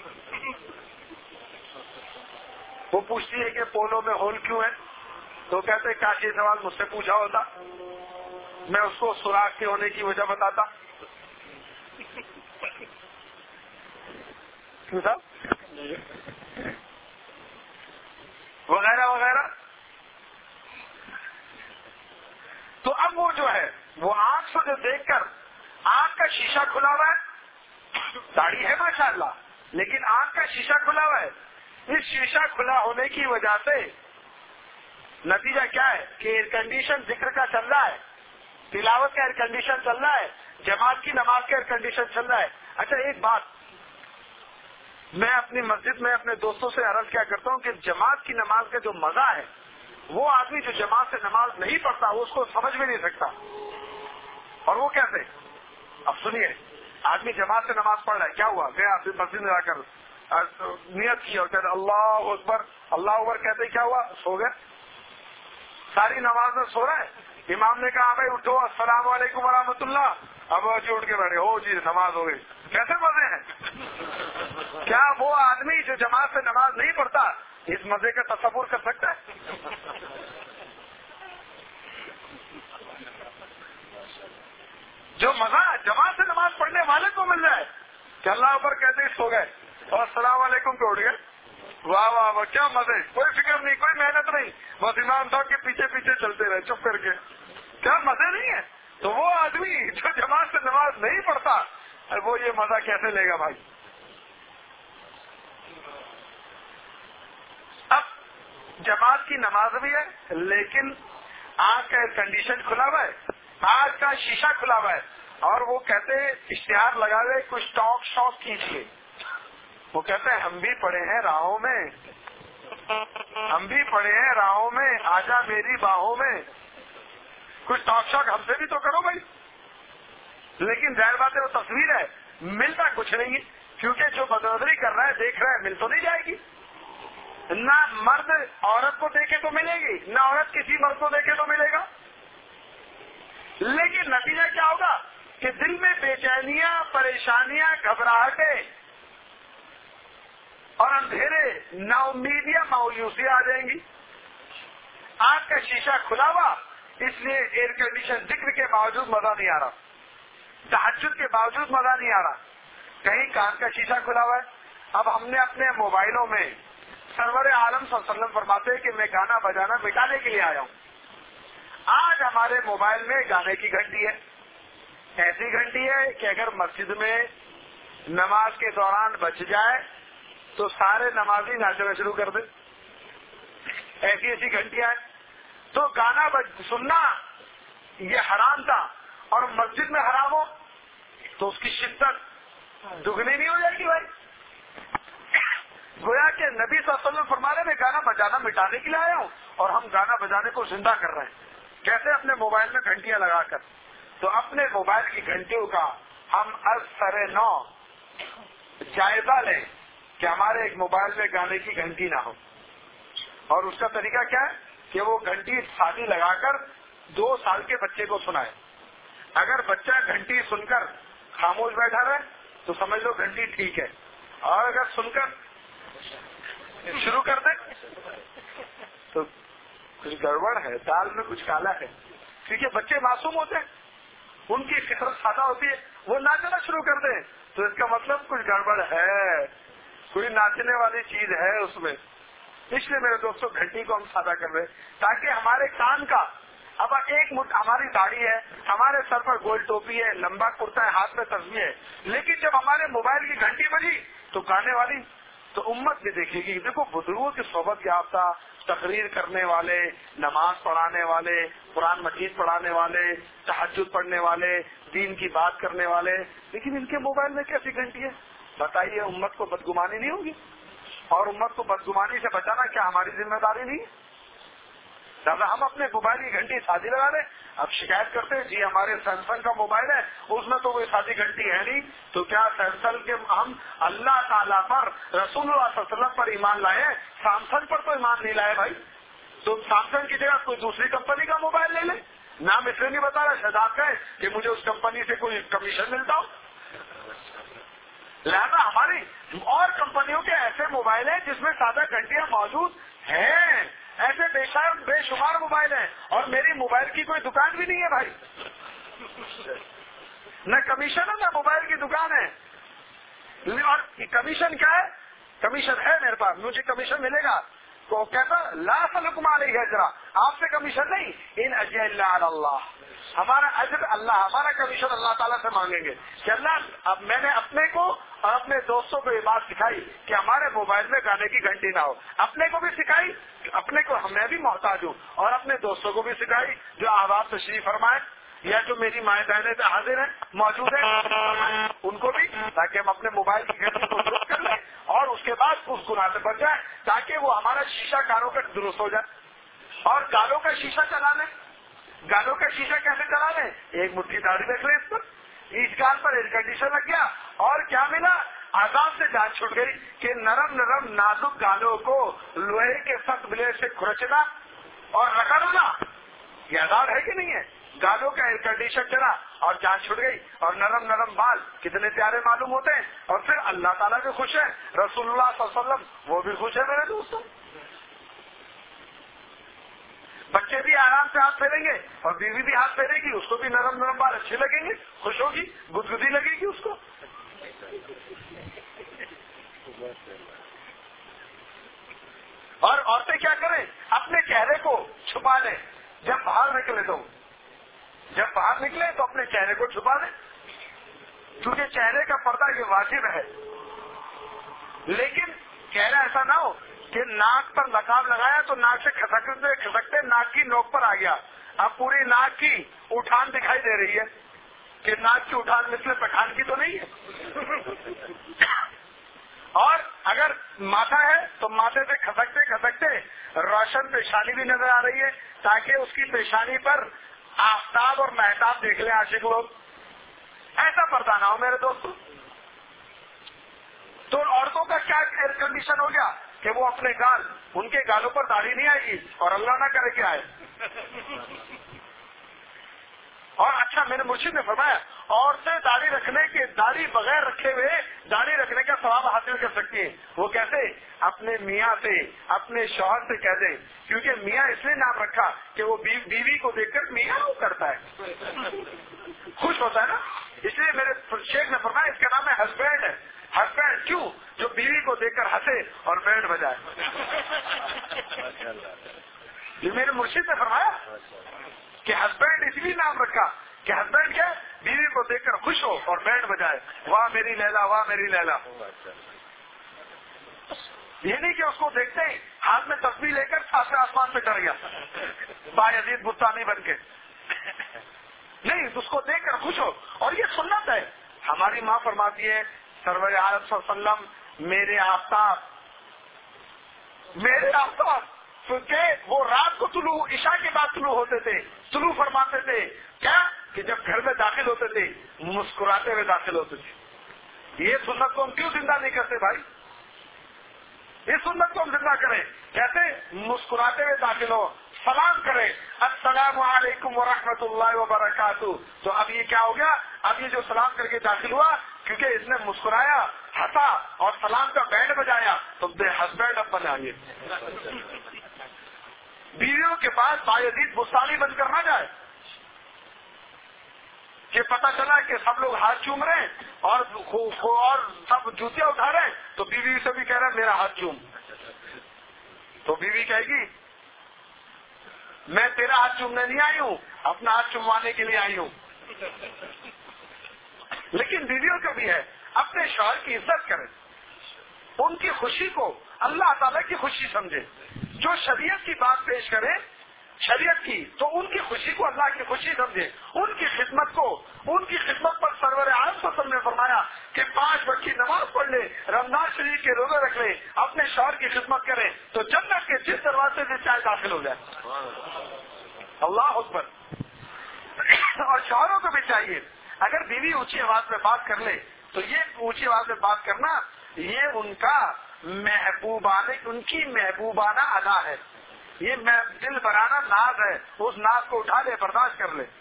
وہ پوچھتی ہے کہ پولو میں ہول کیوں ہے؟ تو کہتے ہیں کاش یہ سوال مجھ سے پوچھا ہوتا، میں اس کو سوراخ کے ہونے کی وجہ بتاتا. وغیرہ وغیرہ. تو اب وہ جو ہے وہ آنکھ سے جو دیکھ کر، آنکھ کا شیشہ کھلا ہوا ہے، داڑھی ہے ماشاءاللہ لیکن آنکھ کا شیشہ کھلا ہوا ہے. اس شیشہ کھلا ہونے کی وجہ سے نتیجہ کیا ہے کہ ایئر کنڈیشن ذکر کا چل رہا ہے، تلاوت کا ایئر کنڈیشن چل رہا ہے، جماعت کی نماز کا ایئر کنڈیشن چل رہا ہے. اچھا ایک بات میں اپنی مسجد میں اپنے دوستوں سے عرض کیا کرتا ہوں کہ جماعت کی نماز کا جو مزہ ہے، وہ آدمی جو جماعت سے نماز نہیں پڑھتا وہ اس کو سمجھ بھی نہیں سکتا. اور وہ کیسے؟ اب سنیے، آدمی جماعت سے نماز پڑھ رہا ہے، کیا ہوا؟ گیا مسجد میں جا کر نیت کی اور کہتے اللہ اکبر، اللہ اکبر کہتے کیا ہوا؟ سو گئے. ساری نماز میں سو رہا ہے، امام نے کہا بھائی اٹھو السلام علیکم ورحمۃ اللہ، اب جی اٹھ کے بیٹھے، ہو جی نماز ہو گئی. کیسے مزے ہیں؟ کیا وہ آدمی جو جماعت سے نماز نہیں پڑھتا اس مزے کا تصور کر سکتا ہے؟ جو مزہ جماعت سے نماز پڑھنے والے کو مل جائے کہ اللہ اکبر کہتے ہی سو گئے اور السلام علیکم پہ اٹھ گئے، واہ واہ واہ کیا مزے، کوئی فکر نہیں، کوئی محنت نہیں، بس امام صاحب کے پیچھے پیچھے چلتے رہے چپ کر کے، کیا مزے نہیں ہے. تو وہ آدمی جو جماعت سے نماز نہیں پڑھتا وہ یہ مزہ کیسے لے گا بھائی؟ اب جماعت کی نماز بھی ہے لیکن آنکھ کا ایئر کنڈیشن کھلا ہوا ہے، آنکھ کا شیشہ کھلا ہوا ہے، اور وہ کہتے ہیں اشتہار لگا دے کچھ ٹاک شاک کیجیے. وہ کہتے ہیں ہم بھی پڑے ہیں راہوں میں، ہم بھی پڑے ہیں راہوں میں، آجا میری باہوں میں، کچھ ٹاک شاک ہم سے بھی تو کرو بھائی. لیکن ظاہر بات ہے وہ تصویر ہے، ملتا کچھ نہیں ہے، کیونکہ جو بدنظری کر رہا ہے دیکھ رہا ہے، مل تو نہیں جائے گی. نہ مرد عورت کو دیکھے تو ملے گی، نہ عورت کسی مرد کو دیکھے تو ملے گا. لیکن نتیجہ کیا ہوگا کہ دل میں بے چینیاں، پریشانیاں، گھبراہٹیں اور اندھیرے، نا امیدیاں، مایوسیاں آ جائیں گی. آنکھ کا شیشہ کھلا ہوا، اس لیے ایئر کنڈیشن ذکر کے باوجود مزہ نہیں آ رہا، تہجد کے باوجود مزہ نہیں آ رہا. کہیں کان کا شیشہ کھلا ہوا ہے. اب ہم نے اپنے موبائلوں میں سرور عالم صلی اللہ علیہ وسلم فرماتے ہیں کہ میں گانا بجانا مٹانے کے لیے آیا ہوں. آج ہمارے موبائل میں گانے کی گھنٹی ہے، ایسی گھنٹی ہے کہ اگر مسجد میں نماز کے دوران بچ جائے تو سارے نمازی ناچنا شروع کر دیں. ایسی ایسی گھنٹیاں ہیں. تو گانا سننا یہ حرام تھا اور مسجد میں حرام ہو تو اس کی شدت دگنی نہیں ہو جائے گی بھائی. گویا کہ نبی صلی اللہ علیہ وسلم فرما رہے میں گانا بجانا مٹانے کے لیے آیا ہوں اور ہم گانا بجانے کو زندہ کر رہے ہیں. کیسے؟ اپنے موبائل میں گھنٹیاں لگا کر. تو اپنے موبائل کی گھنٹیوں کا ہم از سر نو جائزہ لیں کہ ہمارے ایک موبائل میں گانے کی گھنٹی نہ ہو. اور اس کا طریقہ کیا ہے کہ وہ گھنٹی شادی لگا کر دو سال کے بچے کو سنائے. اگر بچہ گھنٹی سن کر خاموش بیٹھا رہے تو سمجھ لو گھنٹی ٹھیک ہے، اور اگر سن کر شروع کر دیں تو کچھ گڑبڑ ہے، دال میں کچھ کالا ہے. کیونکہ بچے معصوم ہوتے ہیں، ان کی فطرت سادہ ہوتی ہے، وہ ناچنا شروع کر دیں تو اس کا مطلب کچھ گڑبڑ ہے، کوئی ناچنے والی چیز ہے اس میں. اس لیے میرے دوستوں گھنٹی کو ہم سادہ کر رہے تاکہ ہمارے کان کا اب ایک مٹ ہماری داڑھی ہے، ہمارے سر پر گول ٹوپی ہے، لمبا کرتا ہے، ہاتھ میں تسبیح ہے، لیکن جب ہمارے موبائل کی گھنٹی بجی تو گانے والی تو امت بھی دیکھے گی. دیکھو بزرگوں کی صحبت یافتہ، تقریر کرنے والے، نماز پڑھانے والے، قرآن مجید پڑھانے والے، تہجد پڑھنے والے، دین کی بات کرنے والے، لیکن ان کے موبائل میں کیسی گھنٹی ہے؟ بتائیے امت کو بدگمانی نہیں ہوگی؟ اور امت کو بدگمانی سے بچانا کیا ہماری ذمہ داری نہیں ہے؟ لہٰذا ہم اپنے موبائل کی گھنٹی شادی لگا لیں. اب شکایت کرتے ہیں جی ہمارے سیمسنگ کا موبائل ہے اس میں تو کوئی شادی گھنٹی ہے نہیں. تو کیا سیمسنگ کے ہم اللہ تعالیٰ پر، رسول اللہ صلی اللہ علیہ وسلم پر ایمان لائے، سیمسنگ پر تو ایمان نہیں لائے بھائی. تو سیمسنگ کی جگہ کوئی دوسری کمپنی کا موبائل لے لیں. نام اس لیے نہیں بتا رہا شہزاد کا ہے کہ مجھے اس کمپنی سے کوئی کمیشن ملتا ہو. لہذا ہماری اور کمپنیوں کے ایسے موبائل ہیں جس میں سادہ گھنٹیاں موجود ہیں، ایسے بے شمار بے شمار موبائل ہیں، اور میری موبائل کی کوئی دکان بھی نہیں ہے بھائی. نہ کمیشن ہے نہ موبائل کی دکان ہے. اور کمیشن کیا ہے؟ کمیشن ہے میرے پاس، مجھے کمیشن ملے گا. تو کہتا لا سلکم علیہ اجرا، آپ سے کمیشن نہیں، ان اجر الا علی اللہ، ہمارا اجر اللہ، ہمارا کمیشن اللہ تعالیٰ سے مانگیں گے. کہ اللہ اب میں نے اپنے کو اور اپنے دوستوں کو یہ بات سکھائی کہ ہمارے موبائل میں گانے کی گھنٹی نہ ہو. اپنے کو بھی سکھائی، اپنے کو میں بھی محتاج ہوں، اور اپنے دوستوں کو بھی سکھائی جو احباب تشریف فرمائے یا جو میری مائیں بہنیں حاضر ہیں، موجود ہیں، ان کو بھی، تاکہ ہم اپنے موبائل کی گھنٹی کو درست کر لیں اور اس کے بعد اس گناہ سے بچ جائیں، تاکہ وہ ہمارا شیشہ کانوں کا درست ہو جائے. اور گالوں کا شیشہ چلا لیں. گالوں کا شیشہ کیسے چلا لیں؟ ایک مٹھی داڑھی رکھ لیں اس پر، اس گال پر ایئر کنڈیشن لگ گیا، اور کیا ملا؟ آزاد سے جان چھوٹ گئی کہ نرم نرم نازک گالوں کو لوہے کے سخت بلیڈ سے کھرچنا اور رگڑنا، یہ آزاد ہے کہ نہیں ہے؟ گالوں کا ایئر کنڈیشن چلا اور جان چھوٹ گئی، اور نرم نرم بال کتنے پیارے معلوم ہوتے ہیں. اور پھر اللہ تعالیٰ بھی خوش ہے، رسول اللہ صلی اللہ علیہ وسلم وہ بھی خوش ہے. میرے دوستوں بچے بھی آرام سے ہاتھ پھیریں گے اور بیوی بھی ہاتھ پھیرے گی، اس کو بھی نرم نرم بال اچھے لگیں گے، خوش ہوگی، گدگدی لگے گی اس کو. اور عورتیں کیا کریں؟ اپنے چہرے کو چھپا لیں. جب باہر نکلے تو جب باہر نکلے تو اپنے چہرے کو چھپا لیں، کیونکہ چہرے کا پردہ یہ واجب ہے. لیکن چہرہ ایسا نہ ہو کہ ناک پر نقاب لگایا تو ناک سے کھسکتے کھسکتے ناک کی نوک پر آ گیا. اب پوری ناک کی اٹھان دکھائی دے رہی ہے کہ ناک کی اٹھان مثل پٹھان کی تو نہیں ہے. اور اگر ماتھا ہے تو ماتھے سے کھسکتے کھسکتے روشن پیشانی بھی نظر آ رہی ہے، تاکہ اس کی پیشانی پر آفتاب اور مہتاب دیکھ لیں عاشق لوگ. ایسا پردہ نہ ہو میرے دوستوں. تو عورتوں کا کیا ایئر کنڈیشن ہو گیا کہ وہ اپنے گال، ان کے گالوں پر داڑھی نہیں آئے گی، اور اللہ نہ کرے کہ آئے. اور اچھا میرے مرشد نے فرمایا عورتیں داڑھی رکھنے کے داڑھی بغیر رکھے ہوئے داڑھی رکھنے کا ثواب حاصل کر سکتی ہیں. وہ کیسے؟ اپنے میاں سے، اپنے شوہر سے کہہ دیں، کیونکہ میاں اس لیے نام رکھا کہ وہ بیوی کو دیکھ کر میاں وہ کرتا ہے، خوش ہوتا ہے نا. اس لیے میرے شیخ نے فرمایا اس کا نام ہے ہسبینڈ ہے. ہسبینڈ کیوں؟ جو بیوی کو دیکھ کر ہنسے اور بینڈ بجائے. یہ میرے مرشد نے فرمایا کہ ہسبینڈ اس لیے نام رکھا کہ ہسبینڈ کیا بیوی کو دیکھ کر خوش ہو اور بینڈ بجائے، واہ میری لیلا، واہ میری لیلا. یہ نہیں کہ اس کو دیکھتے ہی ہاتھ میں تسبیح لے کر ساتویں آسمان پہ ڈر گیا بایزید بستانی بن کے. نہیں، اس کو دیکھ کر خوش ہو. اور یہ سنت ہے. ہماری ماں فرماتی ہے سرور عالم صلی اللہ علیہ وسلم میرے آفتاب، میرے آفتاب، کیونکہ وہ رات کو طلوع، عشاء کے بعد طلوع ہوتے تھے، طلوع فرماتے تھے. کیا کہ جب گھر میں داخل ہوتے تھے مسکراتے ہوئے داخل ہوتے تھے. یہ سنت کو ہم کیوں زندہ نہیں کرتے بھائی؟ اس سنت کو ہم زندہ کریں. کیسے؟ مسکراتے ہوئے داخل ہو، سلام کرے، السلام علیکم ورحمۃ اللہ وبرکاتہ. تو اب یہ کیا ہو گیا؟ اب یہ جو سلام کر کے داخل ہوا، کیونکہ اس نے مسکرایا، ہنسا اور سلام کا بینڈ بجایا، تو بے ہسبینڈ اب بنا گے. بیویوں کے پاس بایزید بستانی بن کر نہ جائے کہ پتہ چلا کہ سب لوگ ہاتھ چوم رہے ہیں اور اور سب جوتیاں اٹھا رہے ہیں، تو بیوی سے بھی کہہ رہا ہے میرا ہاتھ چوم. تو بیوی کہے گی میں تیرا ہاتھ چومنے نہیں آئی ہوں، اپنا ہاتھ چموانے کے لیے آئی ہوں. لیکن بیویوں کا بھی ہے، اپنے شوہر کی عزت کریں، ان کی خوشی کو اللہ تعالیٰ کی خوشی سمجھے. جو شریعت کی بات پیش کرے شریعت کی، تو ان کی خوشی کو اللہ کی خوشی سمجھے. ان کی خدمت کو، ان کی خدمت پر سرور عالم صلی اللہ علیہ وسلم نے فرمایا کہ پانچ وقت کی نماز پڑھ لے، رمضان شریف کے روزے رکھ لے، اپنے شوہر کی خدمت کرے، تو جنت کے جس دروازے سے چاہے داخل ہو جائے. اللہ اکبر. اور شوہروں کو بھی چاہیے اگر بیوی اونچی آواز میں بات کر لے تو یہ اونچی آواز میں بات کرنا یہ ان کا محبوبانہ، ان کی محبوبانہ ادا ہے، یہ دل بھرانا ناز ہے. اس ناز کو اٹھا لے، برداشت کر لے.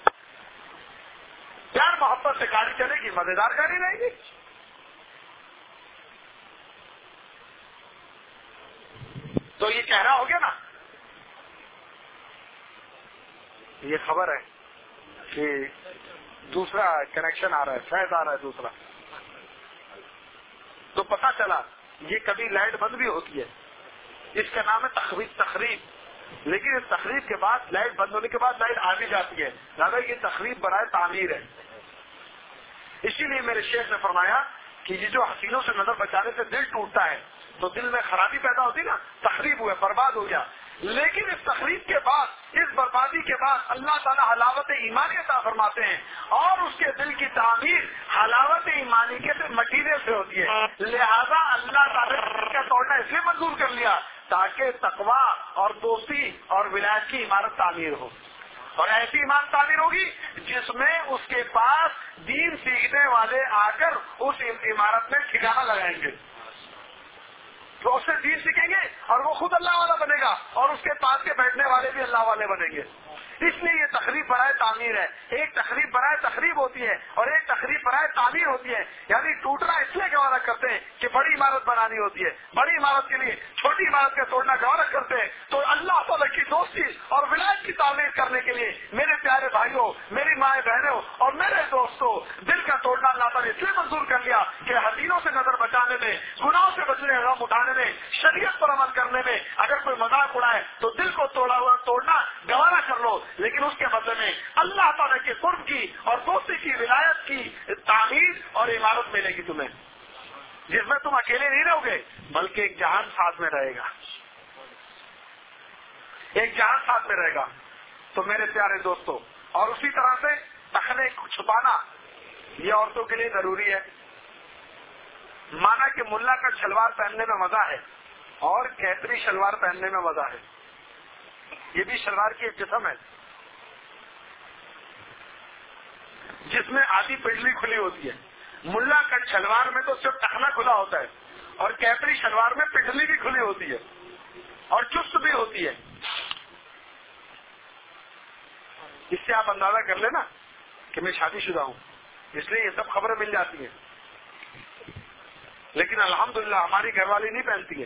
پیار محبت سے گاڑی چلے گی، مزیدار گاڑی رہے گی. تو یہ کہہ رہا ہو گیا نا، یہ خبر ہے کہ دوسرا کنیکشن آ رہا ہے، فیض آ رہا ہے دوسرا. تو پتہ چلا یہ کبھی لائٹ بند بھی ہوتی ہے، اس کا نام ہے تخریب. تخریب لیکن اس تخریب کے بعد لائٹ بند ہونے کے بعد لائٹ آ بھی جاتی ہے، زیادہ یہ تخریب برائے تعمیر ہے. اسی لیے میرے شیخ نے فرمایا کہ یہ جو حسینوں سے نظر بچانے سے دل ٹوٹتا ہے تو دل میں خرابی پیدا ہوتی نا، تخریب ہوئے، برباد ہو گیا. لیکن اس تخریب کے بعد، اس بربادی کے بعد اللہ تعالیٰ حلاوت ایمانی عطا فرماتے ہیں، اور اس کے دل کی تعمیر حلاوت ایمانی کے مٹیریل سے ہوتی ہے. لہذا اللہ تعالیٰ نے کا توڑنا اس لیے منظور کر لیا تاکہ تقویٰ اور دوستی اور ولایت کی عمارت تعمیر ہو. اور ایسی ایمان تعمیر ہوگی جس میں اس کے پاس دین سیکھنے والے آ کر اس عمارت میں ٹھکانہ لگائیں گے، تو اس سے دین سیکھیں گے اور وہ خود اللہ والا بنے گا، اور اس کے پاس کے بیٹھنے والے بھی اللہ والے بنیں گے. اس لیے یہ تقریب برائے تعمیر ہے. ایک تقریب برائے تقریب ہوتی ہے اور ایک تقریب برائے تعمیر ہوتی ہے. یعنی ٹوٹنا اس لیے گوارا کرتے ہیں کہ بڑی عمارت بنانی ہوتی ہے، بڑی عمارت کے لیے چھوٹی عمارت کا توڑنا گوارا کرتے ہیں. تو اللہ تعالیٰ کی دوستی اور ولایت کی تعمیر کرنے کے لیے میرے پیارے بھائیوں، میری مائیں بہنوں اور میرے دوستوں، دل کا توڑنا اللہ تعالیٰ نے اس لیے منظور کر لیا کہ حسینوں سے نظر بچانے میں، گناہوں سے بچنے، غم اٹھانے میں، شریعت پر عمل کرنے میں اگر کوئی مذاق اڑائے تو دل کو توڑا ہوا توڑنا گوارا کر لو، لیکن اس کے بدلے میں اللہ تعالیٰ کے قرب کی اور دوستی کی، ولایت کی تعمیر اور عمارت ملے گی تمہیں، جس میں تم اکیلے نہیں رہو گے بلکہ ایک جہان ساتھ میں رہے گا، ایک جہان ساتھ میں رہے گا. تو میرے پیارے دوستوں، اور اسی طرح سے تخنے کو چھپانا یہ عورتوں کے لیے ضروری ہے. مانا کہ ملا کا شلوار پہننے میں مزہ ہے اور کیتری شلوار پہننے میں مزہ ہے، یہ بھی شلوار کی ایک قسم ہے. جس میں آدھی پنڈلی کھلی ہوتی ہے. ملا کٹ شلوار میں تو صرف ٹخنا کھلا ہوتا ہے اور کیپری شلوار میں پنڈلی بھی کھلی ہوتی ہے اور چست بھی ہوتی ہے. اس سے آپ اندازہ کر لینا کہ میں شادی شدہ ہوں، اس لیے یہ سب خبریں مل جاتی ہیں. لیکن الحمدللہ ہماری گھر والی نہیں پہنتی ہے.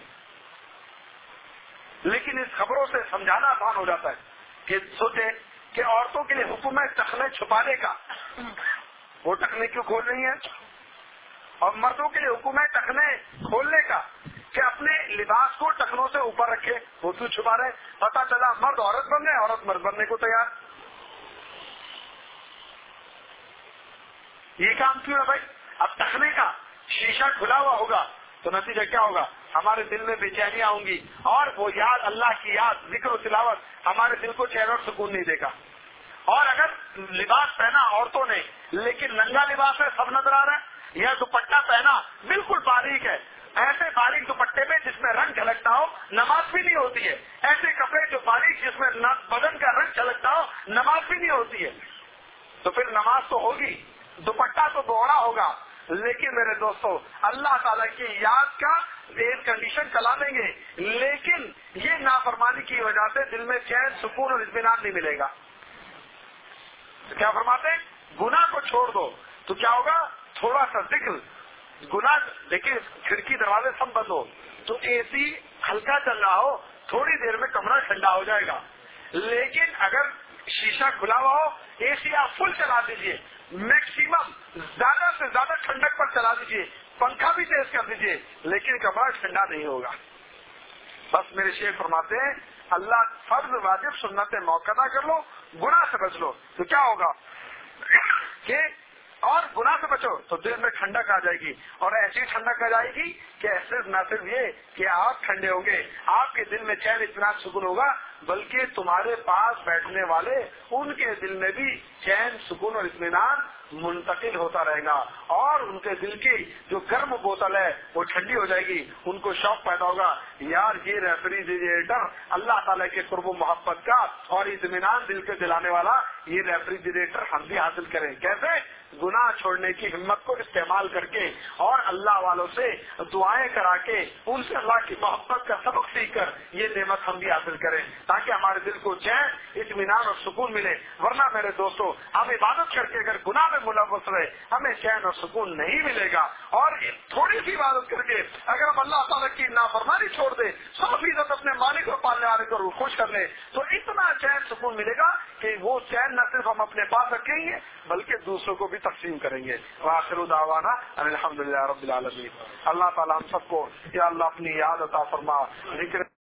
لیکن اس خبروں سے سمجھانا آسان ہو جاتا ہے کہ سوچے کہ عورتوں کے لیے حکم ہے ٹخنے چھپانے کا، وہ ٹخنے کیوں کھول رہی ہیں؟ اور مردوں کے لیے حکم ہے ٹخنے کھولنے کا کہ اپنے لباس کو ٹخنوں سے اوپر رکھے، وہ کیوں چھپا رہے؟ پتا چلا مرد عورت بن گئے، عورت مرد بننے کو تیار. یہ کام کیوں ہے بھائی؟ اب ٹخنے کا شیشہ کھلا ہوا ہوگا تو نتیجہ کیا ہوگا؟ ہمارے دل میں بے چینیاں ہوں گی اور وہ یاد، اللہ کی یاد، ذکر و تلاوت ہمارے دل کو چین اور سکون نہیں دے گا. اور اگر لباس پہنا عورتوں نے لیکن ننگا لباس ہے، سب نظر آ رہا ہے، یا دوپٹہ پہنا بالکل باریک ہے، ایسے باریک دوپٹے میں جس میں رنگ جھلکتا ہو نماز بھی نہیں ہوتی ہے. ایسے کپڑے جو باریک جس میں بدن کا رنگ جھلکتا ہو نماز بھی نہیں ہوتی ہے. تو پھر نماز تو ہوگی، دوپٹہ تو دوڑا ہوگا، لیکن میرے دوستو اللہ تعالیٰ کی یاد کا ایئر کنڈیشن چلا دیں گے لیکن یہ نافرمانی کی وجہ سے دل میں چین، سکون اور اطمینان نہیں ملے گا. تو کیا فرماتے ہیں؟ گناہ کو چھوڑ دو تو کیا ہوگا؟ تھوڑا سا ذکر. گناہ دیکھیے کھڑکی دروازے سب بند ہو تو اے سی ہلکا چل رہا ہو، تھوڑی دیر میں کمرہ ٹھنڈا ہو جائے گا. لیکن اگر شیشہ کھلا ہوا ہو، اے سی آپ فل چلا دیجئے، میکسیمم زیادہ سے زیادہ ٹھنڈک پر چلا دیجئے، پنکھا بھی تیز کر دیجئے، لیکن کمرہ ٹھنڈا نہیں ہوگا. بس میرے شیخ فرماتے ہیں اللہ فرض واجب سنت موقع کر لو، گناہ سے بچ لو تو کیا ہوگا کہ اور گناہ سے بچو تو دل میں ٹھنڈک آ جائے گی، اور ایسی ٹھنڈک آ جائے گی کہ صرف نہ صرف یہ کہ آپ ٹھنڈے ہوں گے، آپ کے دل میں چین اطمینان سکون ہوگا، بلکہ تمہارے پاس بیٹھنے والے ان کے دل میں بھی چین سکون اور اطمینان منتقل ہوتا رہے گا، اور ان کے دل کی جو گرم بوتل ہے وہ ٹھنڈی ہو جائے گی. ان کو شوق پیدا ہوگا یار یہ ریفریجریٹر اللہ تعالیٰ کے قرب و محبت کا اور اطمینان دل کے دلانے والا یہ ریفریجریٹر ہم بھی حاصل کریں. کیسے؟ گناہ چھوڑنے کی ہمت کو استعمال کر کے اور اللہ والوں سے دعائیں کرا کے ان سے اللہ کی محبت کا سبق سیکھ کر یہ نعمت ہم بھی حاصل کریں تاکہ ہمارے دل کو چین، اطمینان اور سکون ملے. ورنہ میرے دوستو ہم عبادت کر کے اگر گناہ میں ملوث رہے ہمیں چین اور سکون نہیں ملے گا. اور تھوڑی سی عبادت کر کے اگر ہم اللہ تعالیٰ کی نافرمانی چھوڑ دیں، سو فیصد اپنے مالک اور پالنے والے کو خوش کر لیں تو اتنا چین سکون ملے گا کہ وہ چین نہ صرف ہم اپنے پاس رکھیں گے بلکہ دوسروں کو بھی تقسیم کریں گے. وآخر دعوانا ان الحمدللہ رب العالمین. اللہ تعالیٰ ہم سب کو یا اللہ اپنی یاد عطا فرما، ذکر